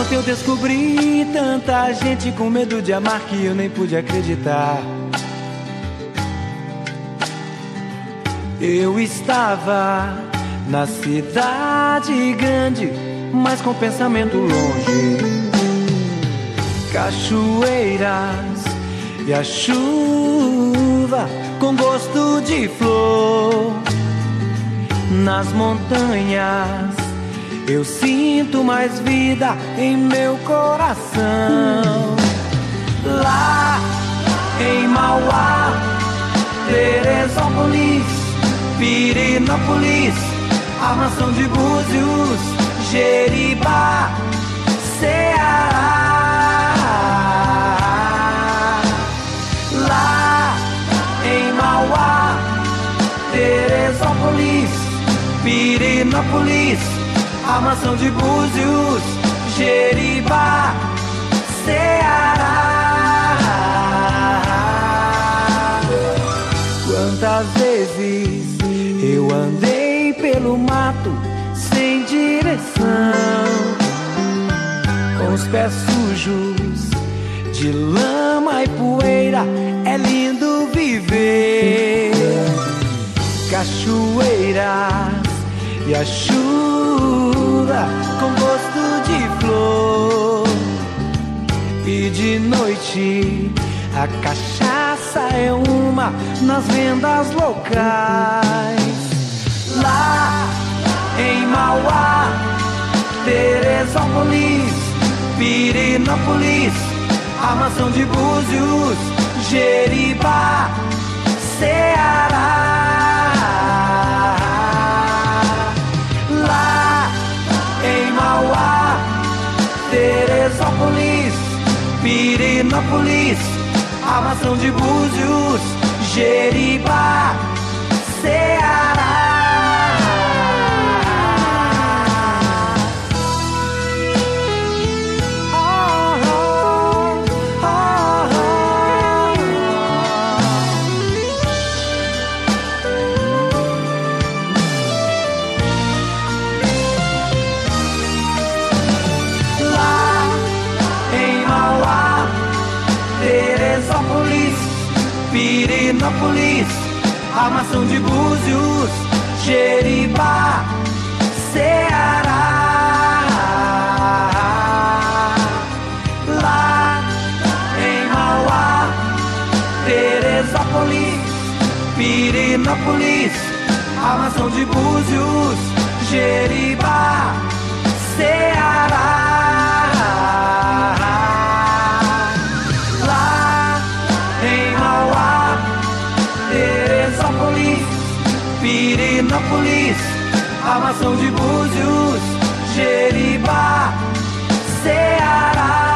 Eu descobri tanta gente com medo de amar que eu nem pude acreditar. Eu estava na cidade grande, mas com pensamento longe. Cachoeiras e a chuva com gosto de flor. Nas montanhas eu sinto mais vida em meu coração. Lá em Mauá, Teresópolis, Pirenópolis, Armação de Búzios, Jeribá, Ceará. Lá em Mauá, Teresópolis, Pirenópolis, Armação de Búzios, Jeribá, Ceará. Quantas vezes eu andei pelo mato sem direção, com os pés sujos de lama e poeira. É lindo viver. Cachoeiras e a chuva com gosto de flor. E de noite a cachaça é uma nas vendas locais. Lá em Mauá, Teresópolis, Pirenópolis, Armação de Búzios, Jeribá, Ceará. Lá em Mauá, Teresópolis, Pirenópolis, Armação de Búzios, Jeribá, Ceará. Pirenópolis, Armação de Búzios, Jeribá, Ceará. Lá em Mauá, Teresópolis, Pirenópolis, Armação de Búzios, Jeribá, Ceará. Teresópolis, Pirenópolis, Armação de Búzios, Jeribá, Ceará.